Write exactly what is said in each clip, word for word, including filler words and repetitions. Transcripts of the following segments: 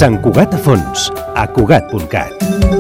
Sant Cugat a fons, a cugat punt cat.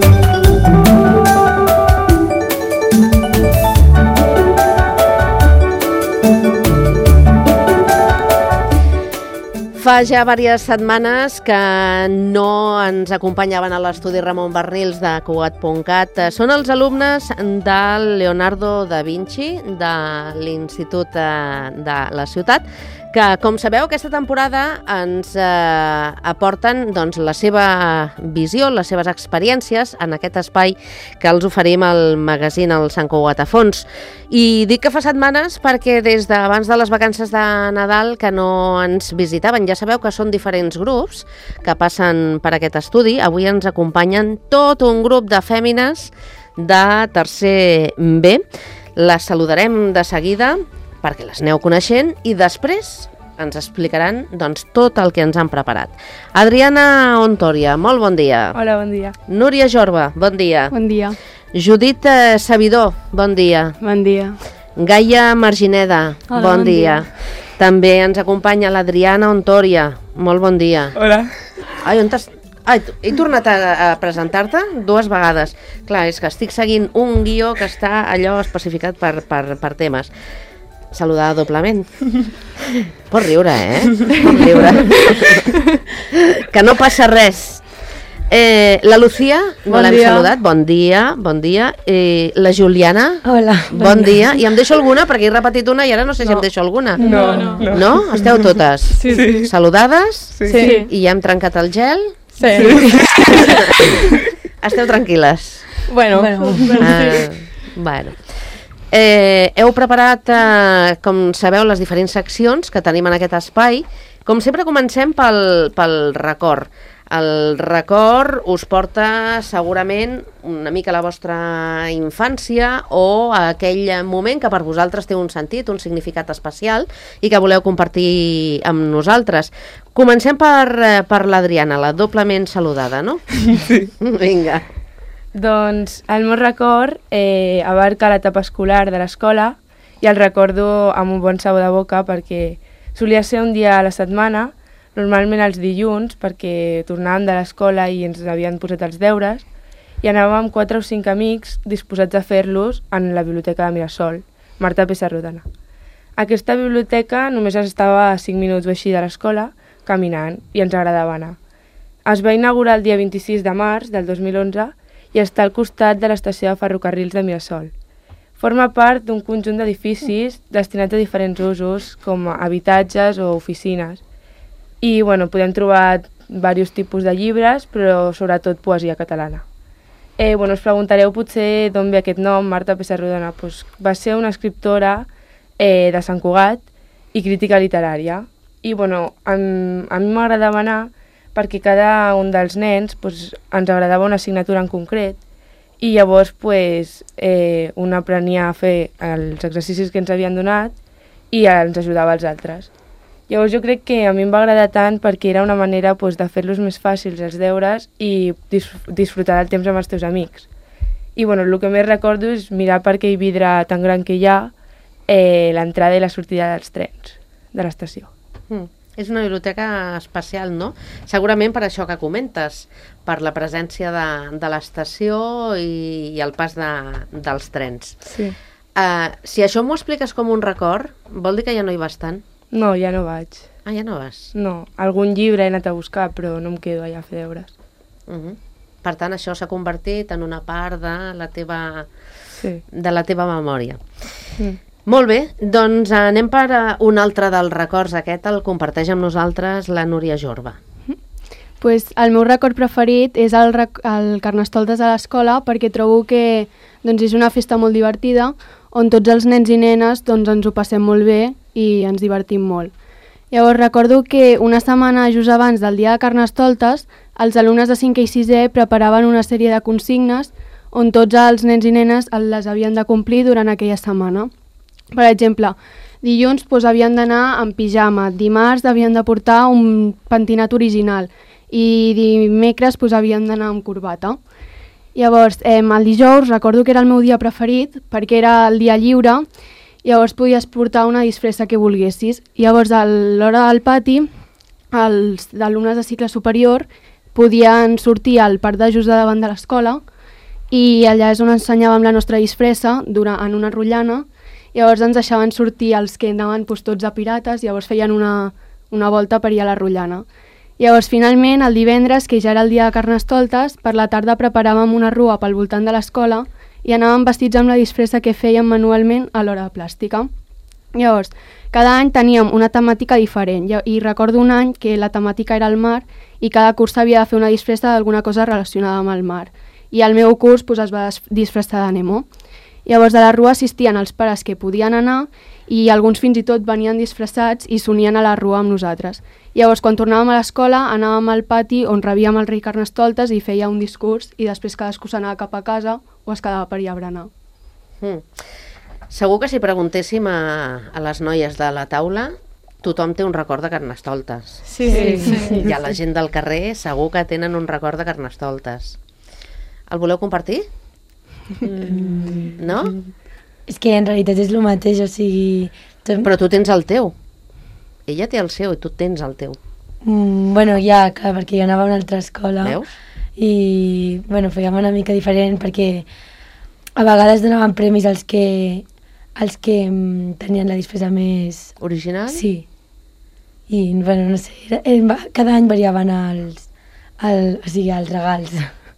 Fa ja diverses setmanes que no ens acompanyaven a l'estudi Ramon Barnils de cugat punt cat. Són els alumnes del Leonardo da Vinci de l'Institut de la Ciutat, que, com sabeu, aquesta temporada ens eh, aporten doncs, la seva visió, les seves experiències en aquest espai que els oferim al magazín El Sant Cugat a fons. I dic que fa setmanes perquè des d'abans de les vacances de Nadal que no ens visitaven. Ja sabeu que són diferents grups que passen per aquest estudi. Avui ens acompanyen tot un grup de fèmines de tercer B. Les saludarem de seguida perquè les aneu coneixent i després ens explicaran doncs, tot el que ens han preparat. Adriana Ontoria, molt bon dia. Hola, bon dia. Núria Jorba, bon dia. Bon dia. Judit eh, Sabidor, bon dia. Bon dia. Gaia Margineda, Hola, bon, bon dia. dia. També ens acompanya l'Adriana Ontoria, molt bon dia. Hola. Ai, on t'has... Ai, he tornat a, a presentar-te dues vegades. Clar, és que estic seguint un guió que està allò especificat per, per, per temes. Saludada doblement. Pots riure, eh? Pots riure. Que no passa res. Eh, la Lucía, no bon l'hem dia. saludat. Bon dia, bon dia. Eh, la Juliana. Hola. Bon, bon dia. dia. I em deixo alguna, perquè he repetit una i ara no sé no. si em deixo alguna. No, no. No? no? Esteu totes? Sí, sí. Saludades? Sí. sí. I ja hem trencat el gel? Sí. Esteu tranquil·les? Bueno. bueno. Ah, bueno. Eh, heu preparat, eh, com sabeu, les diferents seccions que tenim en aquest espai. Com sempre comencem pel, pel record. El record us porta segurament una mica a la vostra infància o a aquell moment que per vosaltres té un sentit, un significat especial i que voleu compartir amb nosaltres. Comencem per, per l'Adriana, la doblement saludada, no? Sí. Vinga. Doncs el meu record eh, abarca l'etapa escolar de l'escola i el recordo amb un bon sabor de boca perquè solia ser un dia a la setmana, normalment els dilluns, perquè tornàvem de l'escola i ens havien posat els deures i anàvem amb quatre o cinc amics disposats a fer-los en la biblioteca de Mirasol, Marta Pessarrodona. Aquesta biblioteca només estava a cinc minuts o així de l'escola, caminant, i ens agradava anar. Es va inaugurar el dia vint-i-sis de març del dos mil onze i està al costat de l'estació de ferrocarrils de Mirasol. Forma part d'un conjunt d'edificis destinats a diferents usos, com habitatges o oficines. I bueno, podem trobar diversos tipus de llibres, però sobretot poesia catalana. Eh, bueno, us preguntareu potser d'on ve aquest nom, Marta Pessarrodona. Pues va ser una escriptora eh, de Sant Cugat i crítica literària. I bueno, a, a mi m'agradava anar perquè cada un dels nens pues, ens agradava una assignatura en concret i llavors pues, eh, un aprenia a fer els exercicis que ens havien donat i ens ajudava als altres. Llavors jo crec que a mi em va agradar tant perquè era una manera pues, de fer-los més fàcils els deures i dis disfrutar del temps amb els teus amics. I bueno, el que més recordo és mirar per aquell vidre tan gran que hi ha eh, l'entrada i la sortida dels trens de l'estació. Mm. És una biblioteca especial, no? Segurament per això que comentes, per la presència de, de l'estació i, i el pas de, dels trens. Sí. Uh, si això m'ho expliques com un record, vol dir que ja no hi vas tant? No, ja no vaig. Ah, ja no vas? No, algun llibre he anat a buscar, però no em quedo allà a fer deures. Uh -huh. Per tant, això s'ha convertit en una part de la teva, sí. de la teva memòria. Mm. Molt bé, doncs anem per un altre dels records. Aquest el comparteix amb nosaltres la Núria Jorba. Pues el meu record preferit és el, rec el Carnestoltes a l'escola perquè trobo que doncs, és una festa molt divertida on tots els nens i nenes doncs, ens ho passem molt bé i ens divertim molt. Llavors recordo que una setmana just abans del dia de Carnestoltes els alumnes de cinquè i sisè preparaven una sèrie de consignes on tots els nens i nenes les havien de complir durant aquella setmana. Per exemple, dilluns doncs, havien d'anar amb pijama, dimarts havien de portar un pentinat original i dimecres doncs, havien d'anar amb corbata. Llavors, eh, el dijous recordo que era el meu dia preferit perquè era el dia lliure, llavors podies portar una disfressa que volguessis. Llavors, a l'hora del pati, els alumnes de cicle superior podien sortir al parc de just de davant de l'escola i allà és on ensenyàvem la nostra disfressa durant, en una rotllana. Llavors ens deixaven sortir els que anaven pues, tots a pirates, llavors feien una, una volta per ir a la rotllana. Llavors finalment el divendres, que ja era el dia de Carnestoltes, per la tarda preparàvem una rua pel voltant de l'escola i anàvem vestits amb la disfressa que fèiem manualment a l'hora de plàstica. Llavors, cada any teníem una temàtica diferent i recordo un any que la temàtica era el mar i cada curs havia de fer una disfressa d'alguna cosa relacionada amb el mar. I el meu curs pues, es va disfressar de Nemo. Llavors de la rua assistien els pares que podien anar i alguns fins i tot venien disfressats i s'unien a la rua amb nosaltres. Llavors quan tornàvem a l'escola anàvem al pati on rebíem el rei Carnestoltes i feia un discurs i després cadascú s'anava cap a casa o es quedava per allà a berenar. Mm. Segur que si preguntéssim a, a les noies de la taula, tothom té un record de Carnestoltes. Sí, sí, sí. sí. I a la gent del carrer segur que tenen un record de Carnestoltes. El voleu compartir? Mm. No? És que en realitat és el mateix, o sigui... Tot... Però tu tens el teu. Ella té el seu i tu tens el teu. Mm, bueno, ja, clar, perquè jo anava a una altra escola. Veus? I, bueno, fèiem una mica diferent perquè a vegades donaven premis als que, als que mm, tenien la disfressa més... Original? Sí. I, bueno, no sé, era, era, cada any variaven els, el, o sigui, els regals.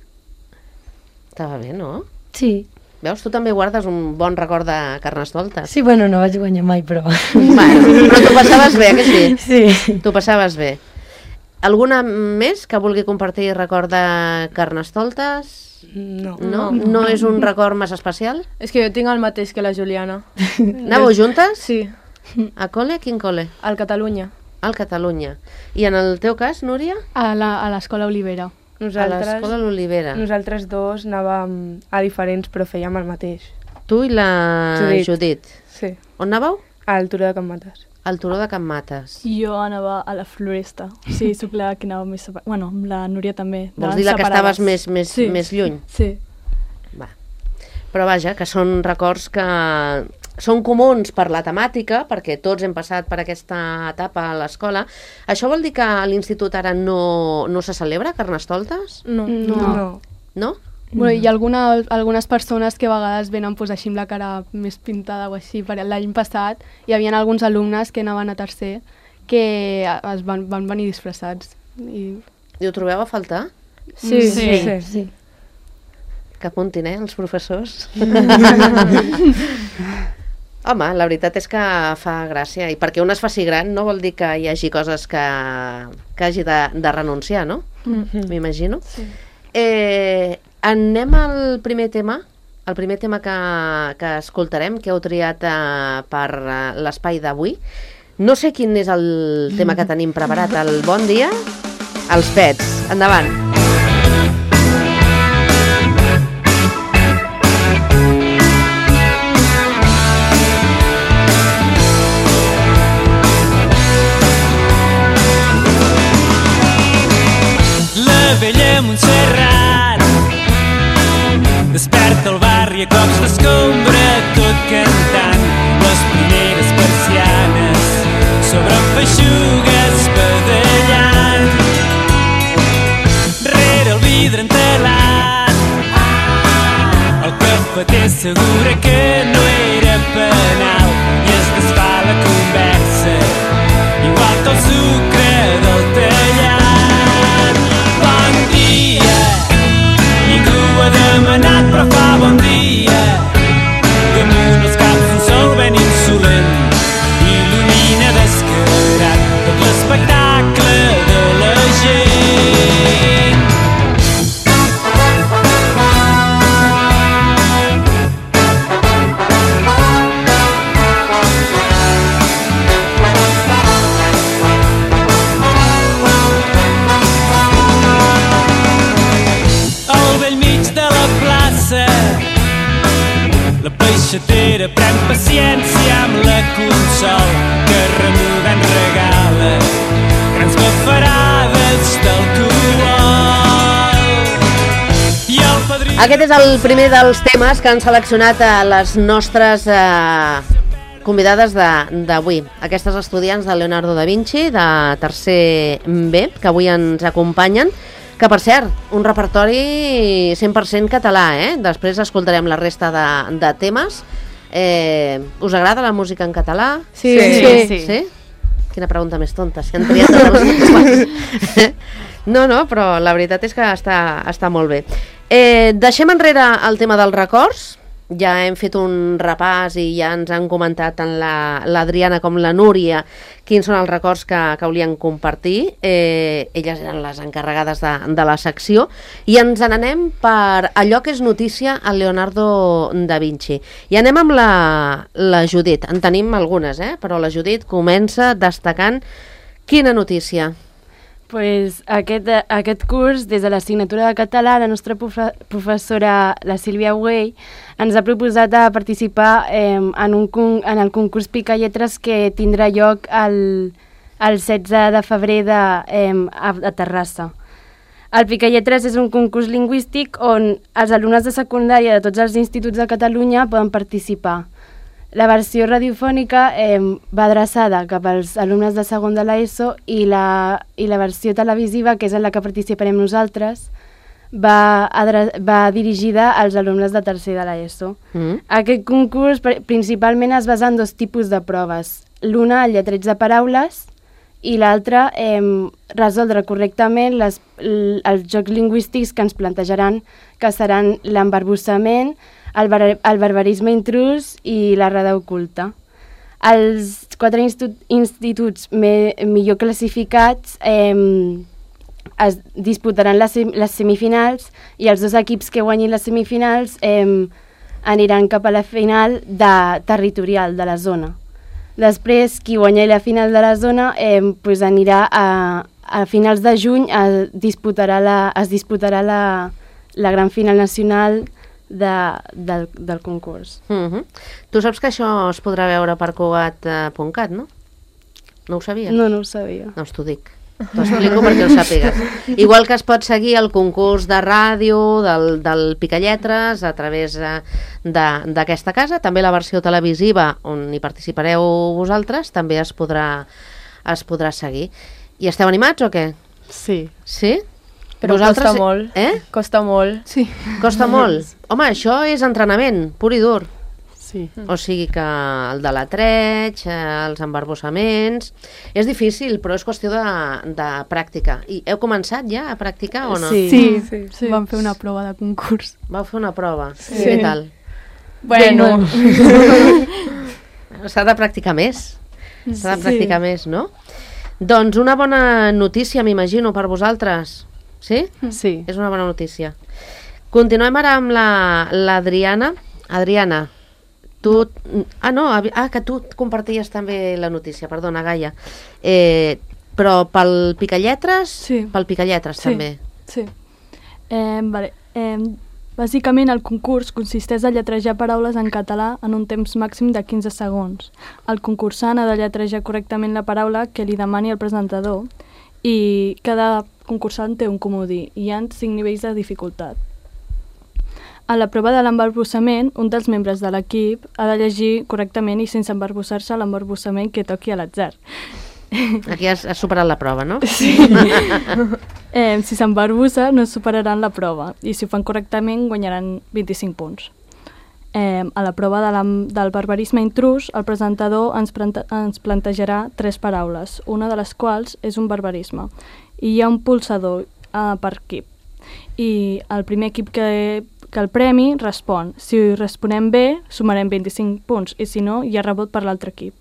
Estava bé, no? Sí. Veus, tu també guardes un bon record de Carnestoltes. Sí, bueno, no vaig guanyar mai, però... Bueno, però tu passaves bé, que sí? Sí. Tu passaves bé. Alguna més que vulgui compartir record de Carnestoltes? No. No? No és un record massa especial? És que jo tinc el mateix que la Juliana. Anàveu juntes? Sí, A col·le? Quin col·le? al Catalunya. Al Catalunya. I en el teu cas, Núria? A la- a l'escola Olivera. A l'escola l'Olivera. Nosaltres dos anàvem a diferents però fèiem el mateix. Tu i la Judit. Judit. Sí, On anàveu? al Turó de Can Mates. Al Turó de Can Mates. Jo anava a la Floresta. Sí, sóc la que anava més separada. Bueno, amb la Núria també. Vols anaven dir la que separades. estaves més, més, Sí. més lluny? Sí. Va. Però vaja, que són records que són comuns per la temàtica, perquè tots hem passat per aquesta etapa a l'escola. Això vol dir que a l'institut ara no, no se celebra Carnestoltes? No, No. no. No? Bueno, hi ha alguna, algunes persones que a vegades venen pues, així amb la cara més pintada o així. Per l'any passat hi havia alguns alumnes que anaven a tercer que es van, van venir disfressats. I... I ho trobeu a faltar? Sí, sí, Sí. sí. Sí. Que apuntin, eh, els professors. Home, la veritat és que fa gràcia. I perquè un es faci gran no vol dir que hi hagi coses que, que hagi de, de renunciar, no? Mm. M'imagino. Sí. Eh, anem al primer tema. El primer tema que, que escoltarem, que heu triat eh, per eh, l'espai d'avui. No sé quin és el tema que tenim preparat. El bon dia, els pets. Endavant. La vella Montserrat desperta el barri a cops d'escombra, tot cantant les primeres persianes sobre feixugues badallant. Rere el vidre entelat el cafeter assegura que no era penal i es desfà la conversa igual que el sucre del tallat. Bon dia, ningú ha demanat però fa bon dia. Damunt els caps un sol ben insolent il·lumina descarat tot l'espectacle de la gent. Al vell mig de la plaça la peixatera pren paciència amb la consol que remuda en regala grans bafarades d'alcohol. I el padrí... Aquest és el primer dels temes que han seleccionat a les nostres eh, convidades d'avui. Aquestes estudiants de Leonardo da Vinci, de tercer B, que avui ens acompanyen, Que, per cert, un repertori cent per cent català, eh? Després escoltarem la resta de, de temes. Eh, us agrada la música en català? Sí. Sí. Sí? sí? Quina pregunta més tonta, si han triat els No, no, però la veritat és que està, està molt bé. Eh, deixem enrere el tema dels records. Ja hem fet un repàs i ja ens han comentat tant l'Adriana com la Núria quins són els records que, que volien compartir. Eh, elles eren les encarregades de, de la secció i ens n'anem per allò que és notícia a Leonardo da Vinci. I anem amb la, la Judit. En tenim algunes, eh? Però la Judit comença destacant quina notícia. Pues aquest, aquest curs, des de l'assignatura de català, la nostra profe professora, la Sílvia Güell, ens ha proposat a participar eh, en, un, en el concurs Picalletres que tindrà lloc el, el setze de febrer de, eh, a, a Terrassa. El Picalletres és un concurs lingüístic on els alumnes de secundària de tots els instituts de Catalunya poden participar. La versió radiofònica eh, va adreçada cap als alumnes de segon de l'ESO i la, i la versió televisiva, que és en la que participarem nosaltres, va, va dirigida als alumnes de tercer de l'ESO. Mm. Aquest concurs principalment es basa en dos tipus de proves. L'una, el lletreig de paraules, i l'altra, eh, resoldre correctament les, els jocs lingüístics que ens plantejaran, que seran l'embarbussament, el, bar el barbarisme intrus i la rada oculta. Els quatre institu instituts me millor classificats eh, es disputaran les, sem les semifinals i els dos equips que guanyin les semifinals eh, aniran cap a la final de territorial de la zona. Després, qui guanya la final de la zona eh, pues anirà a, a finals de juny a disputarà la, es disputarà la, la gran final nacional de, del, del concurs. Uh -huh. Tu saps que això es podrà veure per Cugat punt cat, no? No ho sabies? No, no ho sabia. Doncs t'ho dic. T'ho explico perquè ho sàpigues. Igual que es pot seguir el concurs de ràdio del, del Picalletres a través d'aquesta casa, també la versió televisiva on hi participareu vosaltres també es podrà, es podrà seguir. I esteu animats o què? Sí. Sí? Però vosaltres... costa molt. Eh? Costa molt. Sí. Costa molt? Home, això és entrenament, pur i dur. Sí. O sigui que el de l'atreig, els embarbussaments... És difícil, però és qüestió de, de pràctica. I heu començat ja a practicar o no? Sí. Sí, sí. sí. Vam fer una prova de concurs. Vau fer una prova? Sí. Què tal? Bueno... S'ha de practicar més. S'ha de Sí. practicar més, no? Doncs una bona notícia, m'imagino, per vosaltres. Sí? Sí. És una bona notícia. Continuem ara amb l'Adriana. La, Adriana, tu... Ah, no, ah, que tu comparties també la notícia, perdona, Gaia. Eh, però pel Picalletres? Sí. Pel Picalletres Sí. també. Sí. Eh, vale. eh, bàsicament el concurs consisteix a lletrejar paraules en català en un temps màxim de quinze segons. El concursant ha de lletrejar correctament la paraula que li demani el presentador i cada concursant té un comodí i hi ha cinc nivells de dificultat. A la prova de l'embarbussament, un dels membres de l'equip ha de llegir correctament i sense embarbussar-se l'embarbussament que toqui a l'atzar. Aquí has, has superat la prova, no? Sí. eh, si s'embarbussa, no superaran la prova i si ho fan correctament guanyaran vint-i-cinc punts. Eh, a la prova de la, del barbarisme intrus, el presentador ens, plante, ens plantejarà tres paraules, una de les quals és un barbarisme. I hi ha un pulsador eh, per equip. I el primer equip que, que el premi respon. Si responem bé, sumarem vint-i-cinc punts i si no, hi ha rebot per l'altre equip.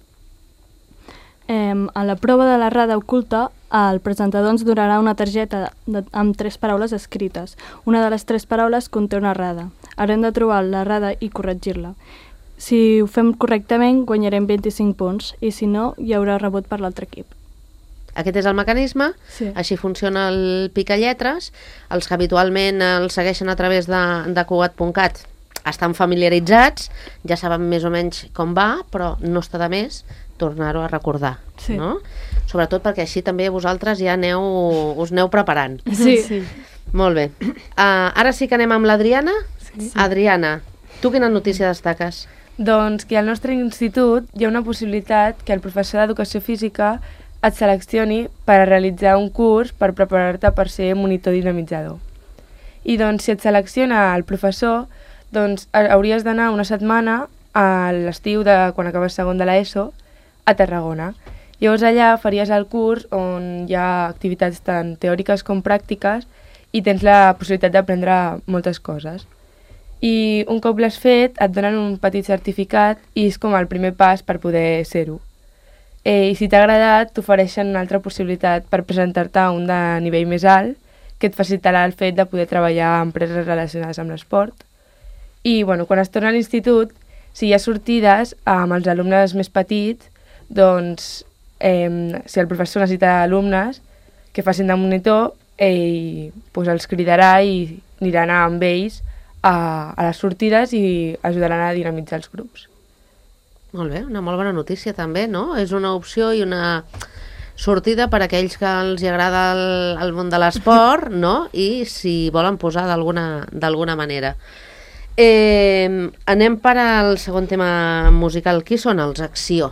Eh, a la prova de la rada oculta, el presentador ens donarà una targeta de, amb tres paraules escrites. Una de les tres paraules conté una rada. Haurem de trobar la rada i corregir-la. Si ho fem correctament, guanyarem vint-i-cinc punts i si no, hi haurà rebot per l'altre equip. Aquest és el mecanisme, Sí. així funciona el Picalletres. Els que habitualment el segueixen a través de, de Cugat punt cat estan familiaritzats, ja saben més o menys com va, però no està de més tornar-ho a recordar, Sí. no? Sobretot perquè així també vosaltres ja aneu, us aneu preparant. Sí. sí. Molt bé. Uh, ara sí que anem amb l'Adriana. Sí. Adriana, tu quina notícia destaques? Doncs que al nostre institut hi ha una possibilitat que el professor d'educació física et seleccioni per a realitzar un curs per preparar-te per ser monitor dinamitzador. I doncs, si et selecciona el professor, doncs hauries d'anar una setmana a l'estiu de quan acabes segon de l'ESO a Tarragona. Llavors allà faries el curs on hi ha activitats tant teòriques com pràctiques i tens la possibilitat d'aprendre moltes coses. I un cop l'has fet et donen un petit certificat i és com el primer pas per poder ser-ho. I si t'ha agradat t'ofereixen una altra possibilitat per presentar-te a un de nivell més alt que et facilitarà el fet de poder treballar a empreses relacionades amb l'esport. I bueno, quan es torna a l'institut, si hi ha sortides amb els alumnes més petits, doncs eh, si el professor necessita alumnes que facin de monitor, ell pues, els cridarà i aniran amb ells a, a les sortides i ajudaran a dinamitzar els grups. Molt bé, una molt bona notícia també, no? És una opció i una sortida per a aquells que els agrada el, el món de l'esport, no? I si volen posar d'alguna d'alguna manera. Eh, anem per al segon tema musical. Qui són els Acció?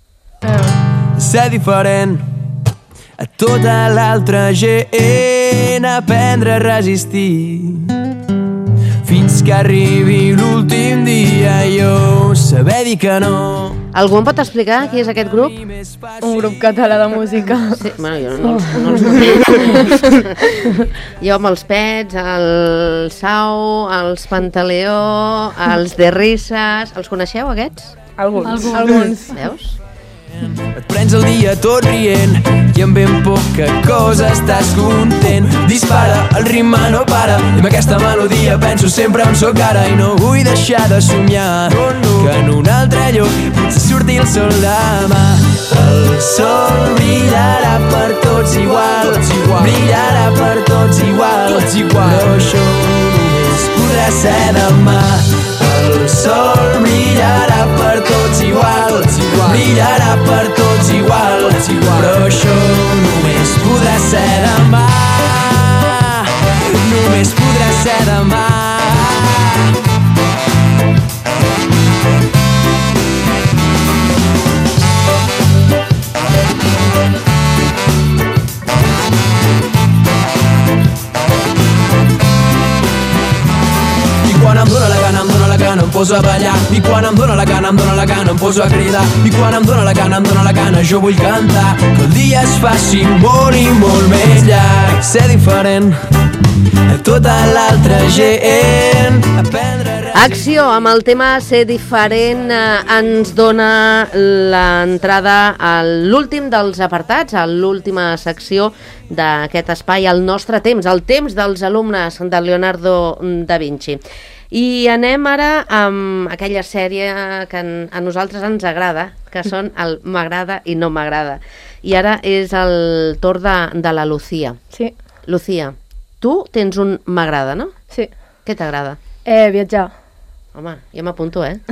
Ser diferent a tota l'altra gent, aprendre a resistir fins que arribi l'últim dia i jo saber dir que no. Algú em pot explicar qui és aquest grup? Un grup català de música. Sí, bueno, jo no els, no els conec. Jo amb els Pets, el Sau, els Pantaleó, els de Risses... Els coneixeu, aquests? Alguns. Alguns. Alguns. Veus? Et prens el dia tot rient i amb ben poca cosa estàs content. Dispara, el ritme no para i amb aquesta melodia penso sempre on sóc ara i no vull deixar de somiar que en un altre lloc potser surti el sol demà. El sol brillarà per tots igual, brillarà per tots igual, però això només podrà ser demà. El sol brillarà per tots igual, brillarà per tots igual, però això només podrà ser demà, només podrà ser demà. Quan em dóna la gana, em dóna la gana, em poso a ballar. I quan em dóna la gana, em dóna la gana, em poso a cridar. I quan em dóna la gana, em dóna la gana, jo vull cantar. Que el dia es faci molt i molt més llarg. Ser diferent a tota l'altra gent. Aprendre a... Acció, amb el tema Ser diferent, eh, ens dona l'entrada a l'últim dels apartats, a l'última secció d'aquest espai, el nostre temps, el temps dels alumnes de Leonardo da Vinci. I anem ara amb aquella sèrie que a nosaltres ens agrada, que són el M'agrada i no m'agrada. I ara és el torn de, de la Lucía. Sí. Lucía, tu tens un M'agrada, no? Sí. Què t'agrada? Eh, viatjar. Home, ja m'apunto, eh?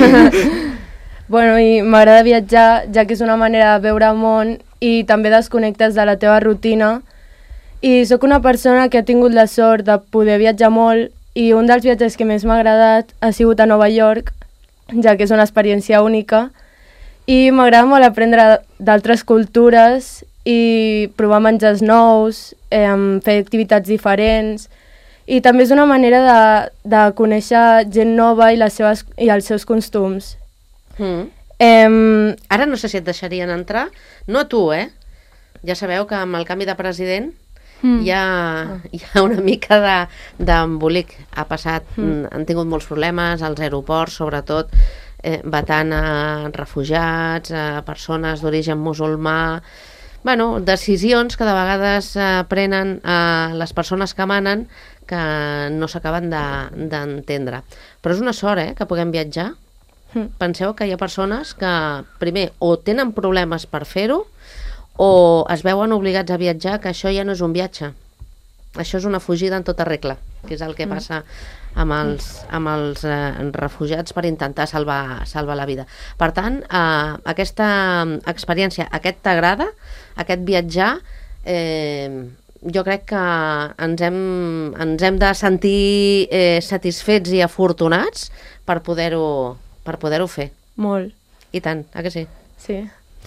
Bueno, i m'agrada viatjar, ja que és una manera de veure el món i també desconnectes de la teva rutina. I sóc una persona que ha tingut la sort de poder viatjar molt i un dels viatges que més m'ha agradat ha sigut a Nova York, ja que és una experiència única. I m'agrada molt aprendre d'altres cultures i provar menjars nous, eh, fer activitats diferents. I també és una manera de, de conèixer gent nova i, les seves, i els seus costums. Mm. Eh, Ara no sé si et deixarien entrar, no a tu, eh? Ja sabeu que amb el canvi de president mm. hi, ha, hi ha una mica d'embolic. Ha passat, mm. han tingut molts problemes als aeroports, sobretot eh, vetant a refugiats, a persones d'origen musulmà. Bueno, decisions que de vegades eh, prenen eh, les persones que manen que no s'acaben d'entendre. De, Però és una sort, eh, que puguem viatjar. Mm. Penseu que hi ha persones que, primer, o tenen problemes per fer-ho, o es veuen obligats a viatjar, que això ja no és un viatge. Això és una fugida en tota regla, que és el que mm. passa amb els, amb els eh, refugiats per intentar salvar, salvar la vida. Per tant, eh, aquesta experiència, aquest t'agrada, aquest viatjar, eh, jo crec que ens hem, ens hem de sentir eh, satisfets i afortunats per poder-ho per poder-ho fer. molt. I tant, eh que sí? Sí.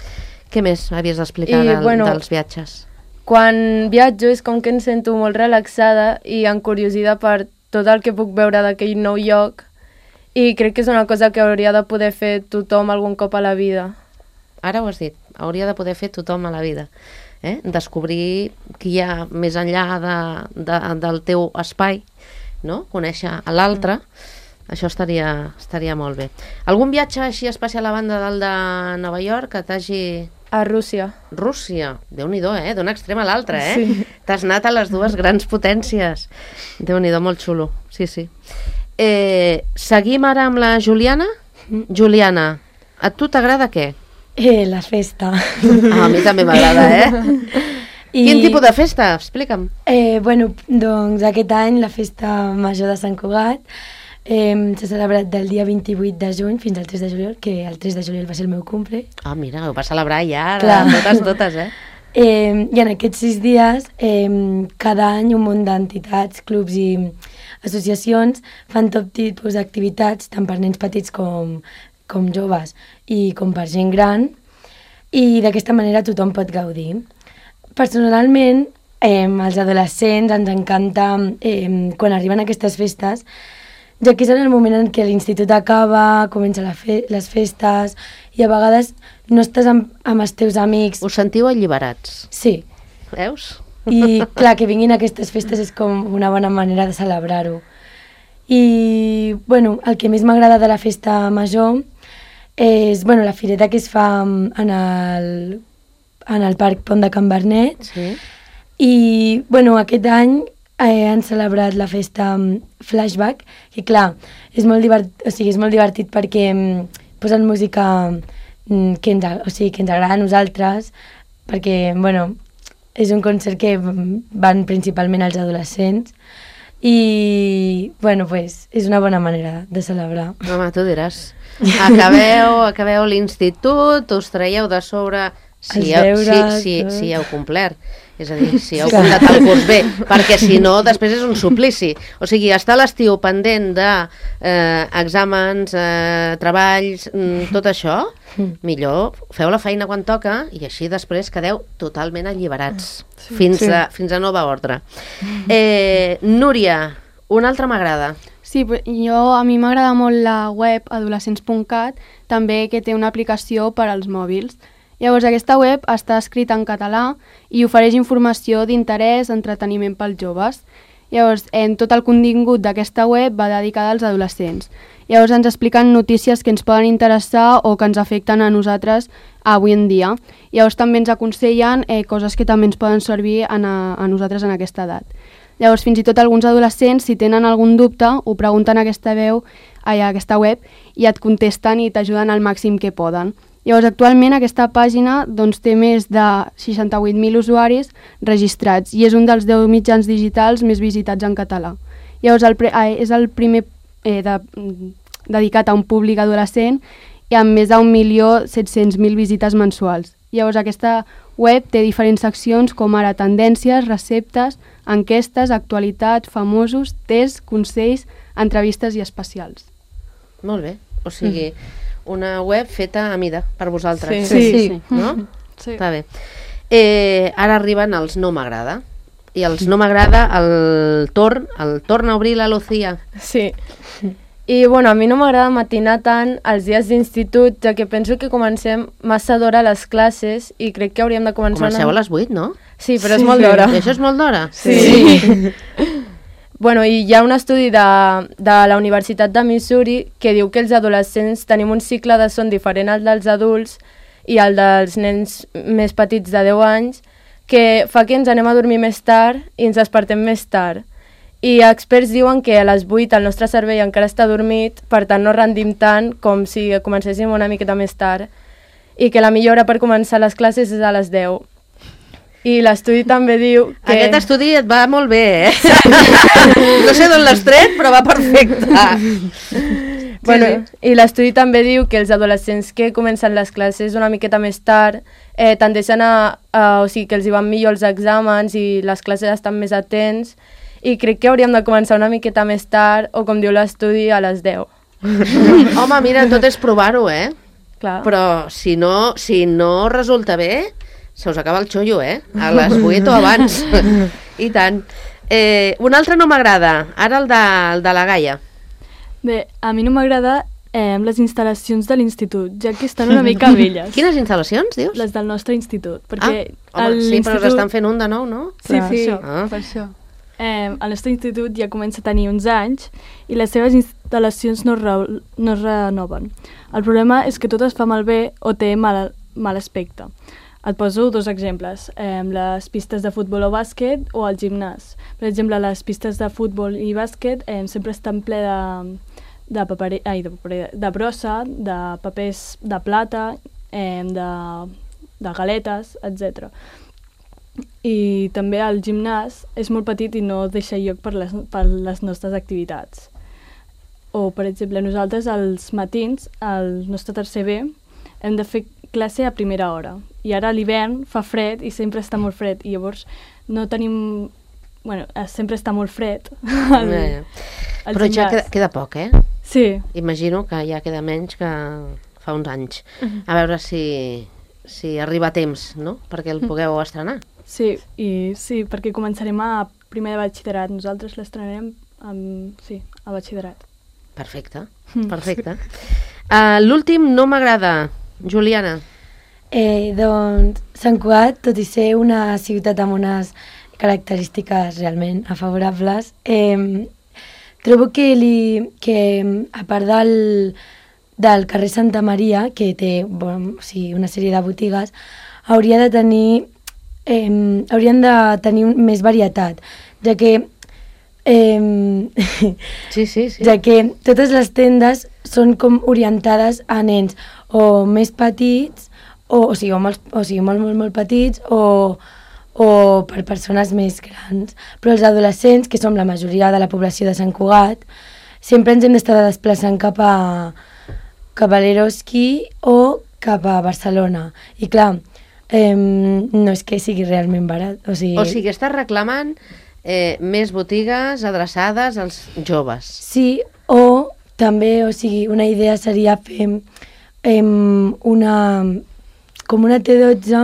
Què més havies d'explicar I, del, bueno, dels viatges? Quan viatjo és com que em sento molt relaxada i encuriosida per tot el que puc veure d'aquell nou lloc, i crec que és una cosa que hauria de poder fer tothom algun cop a la vida. Ara ho has dit, hauria de poder fer tothom a la vida. Eh? Descobrir qui hi ha més enllà de, de, del teu espai, no? Conèixer a l'altre, això estaria, estaria molt bé. Algun viatge així especial a banda del de Nova York que t'hagi... A Rússia. Rússia, Déu-n'hi-do, eh? D'un extrem a l'altre, eh? Sí. T'has anat a les dues grans potències. Déu-n'hi-do, molt xulo, sí, sí. Eh, seguim ara amb la Juliana? Mm. Juliana, a tu t'agrada què? Eh, la festa. Ah, a mi també m'agrada, eh? I... Quin tipus de festa? Explica'm. Eh, bueno, doncs aquest any la festa major de Sant Cugat eh, s'ha celebrat del dia vint-i-vuit de juny fins al tres de juliol, que el tres de juliol va ser el meu cumple. Ah, mira, ho va celebrar ja, Clar. totes, totes, eh? eh? I en aquests sis dies, eh, cada any un munt d'entitats, clubs i associacions fan tot tipus d'activitats, tant per nens petits com, com joves i com per gent gran, i d'aquesta manera tothom pot gaudir. Personalment, eh, als adolescents ens encanta eh, quan arriben aquestes festes, ja que és en el moment en què l'institut acaba, comença la fe les festes, i a vegades no estàs amb, amb els teus amics. Us sentiu alliberats. Sí. Veus? I clar, que vinguin aquestes festes és com una bona manera de celebrar-ho. I, bueno, el que més m'agrada de la festa major és, bueno, la fireta que es fa en el, en el Parc Pont de Can Bernet. Sí. I, bueno, aquest any eh, han celebrat la festa Flashback, que clar, és molt divert, o sigui, és molt divertit perquè posen música que ens, o sigui, que ens agrada a nosaltres, perquè, bueno, és un concert que van principalment als adolescents i, bueno, pues, és una bona manera de celebrar. Home, tu diràs. Acabeu, acabeu l'institut, us traieu de sobre... Si, Els heu, deures, si, si, tot. si heu complert, és a dir, si heu comptat el curs bé, perquè si no, després és un suplici. O sigui, estar a l'estiu pendent de eh, exàmens, eh, treballs, mm, tot això, millor feu la feina quan toca i així després quedeu totalment alliberats, sí, fins, sí. A, fins a nova ordre. Eh, Núria, una altra m'agrada. Sí, jo, a mi m'agrada molt la web adolescents punt cat, també que té una aplicació per als mòbils. Llavors, aquesta web està escrita en català i ofereix informació d'interès, entreteniment pels joves. Llavors, en tot el contingut d'aquesta web va dedicada als adolescents. Llavors, ens expliquen notícies que ens poden interessar o que ens afecten a nosaltres avui en dia. Llavors, també ens aconsellen eh, coses que també ens poden servir a, a nosaltres en aquesta edat. Llavors, fins i tot alguns adolescents, si tenen algun dubte, ho pregunten a aquesta, veu, a aquesta web i et contesten i t'ajuden al màxim que poden. Llavors, actualment aquesta pàgina doncs, té més de seixanta-vuit mil usuaris registrats i és un dels deu mitjans digitals més visitats en català. Llavors, el pre eh, és el primer eh, de, dedicat a un públic adolescent i amb més d'un milió set-cents mil visites mensuals. Llavors, aquesta web té diferents seccions com ara tendències, receptes, enquestes, actualitat, famosos, tests, consells, entrevistes i especials. Molt bé, o sigui... Mm. Una web feta a mida per vosaltres. Sí, sí. sí. No? Sí. Està bé. Eh, ara arriben els no m'agrada. I els no m'agrada el torn, el torn a obrir la Lucía. Sí. I, bueno, a mi no m'agrada matinar tant els dies d'institut, ja que penso que comencem massa d'hora a les classes i crec que hauríem de començar... Comenceu una... a les vuit, no? Sí, però sí. és molt d'hora. I això és molt d'hora? Sí. sí. Bueno, i hi ha un estudi de, de la Universitat de Missouri que diu que els adolescents tenim un cicle de son diferent al dels adults i al dels nens més petits de deu anys, que fa que ens anem a dormir més tard i ens despertem més tard. I experts diuen que a les vuit el nostre cervell encara està dormit, per tant no rendim tant com si comencéssim una miqueta més tard, i que la millor hora per començar les classes és a les deu. I l'estudi també diu que... Aquest estudi et va molt bé, eh? No sé d'on l'has tret, però va perfecte. Bueno, sí. I l'estudi també diu que els adolescents que comencen les classes una miqueta més tard eh, tendeixen a, a... O sigui, que els hi van millor els exàmens i les classes estan més atents, i crec que hauríem de començar una miqueta més tard o, com diu l'estudi, a les deu. Home, mira, tot és provar-ho, eh? Clar. Però si no, si no resulta bé, se us acaba el xollo, eh? A les vuit o abans. I tant. Eh, un altre no m'agrada, ara el de, el de la Gaia. Bé, a mi no m'agrada eh, les instal·lacions de l'institut, ja que estan una mica velles. Quines instal·lacions, dius? Les del nostre institut. Perquè Ah, home, sí, però us estan fent un de nou, no? Sí, Clar, sí. això. Ah. Per això. Eh, el nostre institut ja comença a tenir uns anys i les seves instal·lacions no, re no es renoven. El problema és que tot es fa malbé o té mal, mal aspecte. Et poso dos exemples, eh, les pistes de futbol o bàsquet o el gimnàs. Per exemple, les pistes de futbol i bàsquet eh, sempre estan ple de, de, papere, ai, de, papere, de brossa, de papers de plata, eh, de, de galetes, etcètera. I també el gimnàs és molt petit i no deixa lloc per les, per les nostres activitats. O, per exemple, nosaltres als matins, al nostre tercer B, hem de fer classe a primera hora. I ara a l'hivern fa fred i sempre està molt fred. I llavors no tenim... Bueno, sempre està molt fred. El, Eh, el Però ja gimnàs. queda, queda poc, eh? Sí, Imagino que ja queda menys que fa uns anys. A veure si, si arriba a temps, no?, perquè el pugueu estrenar. sí, i sí, perquè començarem a primer de batxillerat. Nosaltres l'estrenarem amb, sí, a batxillerat. Perfecte, perfecte. Uh, L'últim no m'agrada, Juliana. Eh, doncs, Sant Cugat, tot i ser una ciutat amb unes característiques realment afavorables, eh, trobo que, li, que a part del, del carrer Santa Maria, que té bon, o sigui, una sèrie de botigues, hauria de tenir, eh, haurien de tenir més varietat, ja que Eh, Sí, sí, sí. ja que totes les tendes són com orientades a nens o més petits, o, o sigui, o, molt, o sigui, molt, molt, molt petits, o, o per persones més grans. Però els adolescents, que som la majoria de la població de Sant Cugat, sempre ens hem d'estar desplaçant cap a, cap a l'Eroski o cap a Barcelona. I clar, eh, no és que sigui realment barat. O sigui, O sigui, estàs reclamant eh, més botigues adreçades als joves. Sí, o també, o sigui, una idea seria fer eh, una, com una T dotze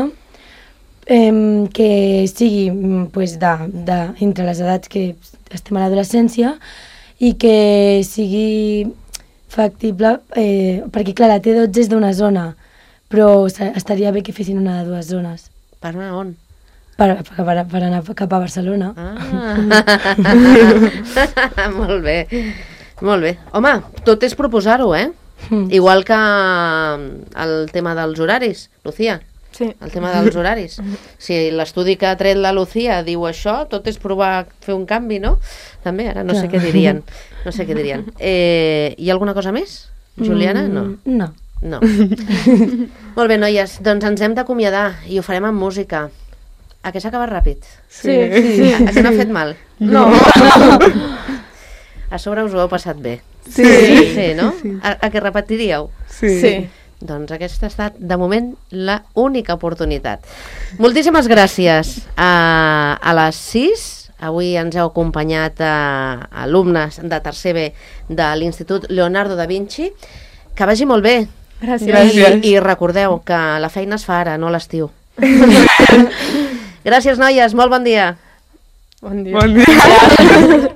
eh, que sigui pues, de, de, entre les edats que estem a l'adolescència i que sigui factible, eh, perquè clar, la T dotze és d'una zona, però estaria bé que fessin una de dues zones. Per anar on? Per, per, per anar cap a Barcelona. Ah. Molt bé, molt bé. Home, tot és proposar-ho, eh? Mm. Igual que el tema dels horaris, Lucía. sí. El tema dels horaris. Si l'estudi que ha tret la Lucía diu això, tot és provar fer un canvi, no? També, ara no sé què dirien. No sé què dirien. Eh, hi ha alguna cosa més, Juliana? No. Mm, no. No. Molt bé, noies, doncs ens hem d'acomiadar i ho farem amb música. A què s'ha acabat ràpid? Sí, sí. A, a què no ha fet mal? No. A sobre us ho heu passat bé. Sí. Sí, no? A, a què repetiríeu? Sí. Sí. Doncs aquesta ha estat, de moment, la única oportunitat. Moltíssimes gràcies a, a les sis. Avui ens heu acompanyat a, a alumnes de tercer B de l'Institut Leonardo da Vinci. Que vagi molt bé. Gràcies. I, I recordeu que la feina es fa ara, no a l'estiu. Gràcies, noies. Molt bon dia. Bon dia. Bon dia.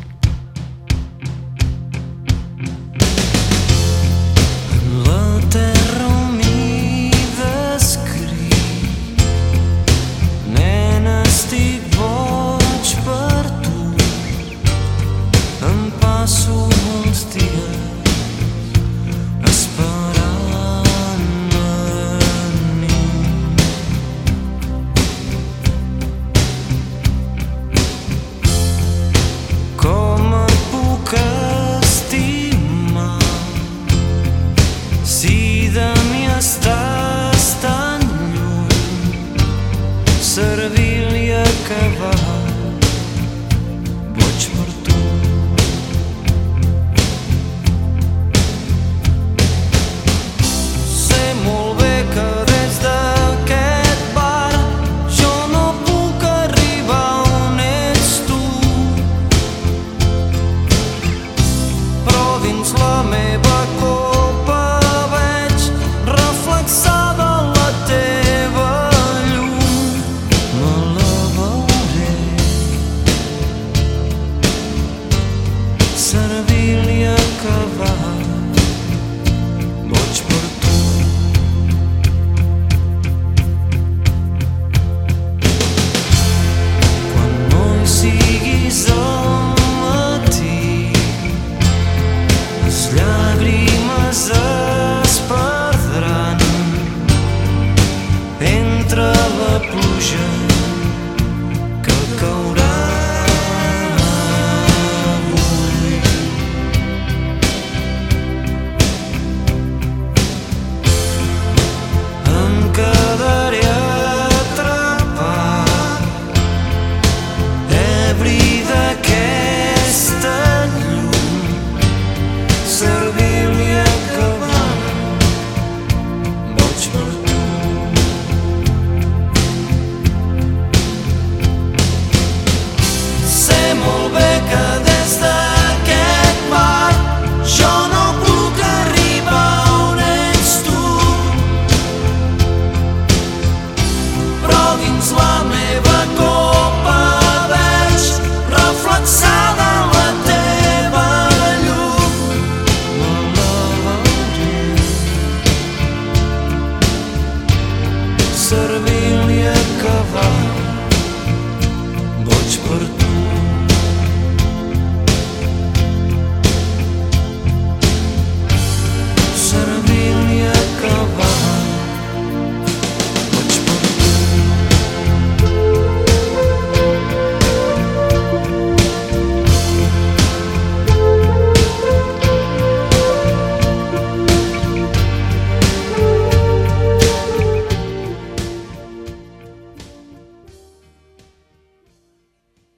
La terra humida escriu: nena, estic boig per tu. Em passo molts dies esperant venir. Com et puc estimar si de mi estàs tan lluny? Servir-li a acabar boig per tu. Sé molt bé que des d'aquest bar jo no puc arribar on ets tu, però dins la meva copa veig servint-li a acabar.